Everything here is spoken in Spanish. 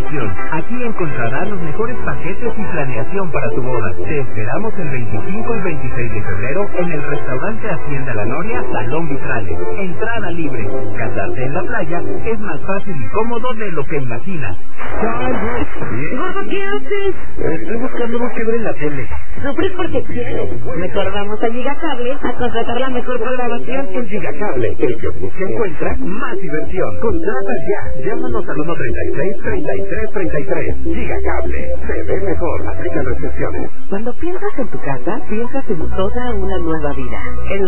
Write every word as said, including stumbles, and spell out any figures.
Recepción. Aquí encontrarás los mejores paquetes y planeación para tu boda. Te esperamos el veinticinco y veintiséis de febrero en el restaurante Hacienda La Noria, Salón Vitrales. Entrada libre. Casarte en la playa es más fácil y cómodo de lo que imaginas. Gordo, ¿qué haces? Estoy buscando un quiebre en la tele. Sufres porque quieres. Mejor vamos a Gigacable a contratar la mejor programación. En Gigacable, el que busca encuentra más diversión. Contrata ya. Llámanos al uno treinta y seis, treinta y tres, treinta y tres. Gigacable. Se ve mejor. Aplica restricciones. Cuando piensas en tu casa, piensas en toda una nueva vida. En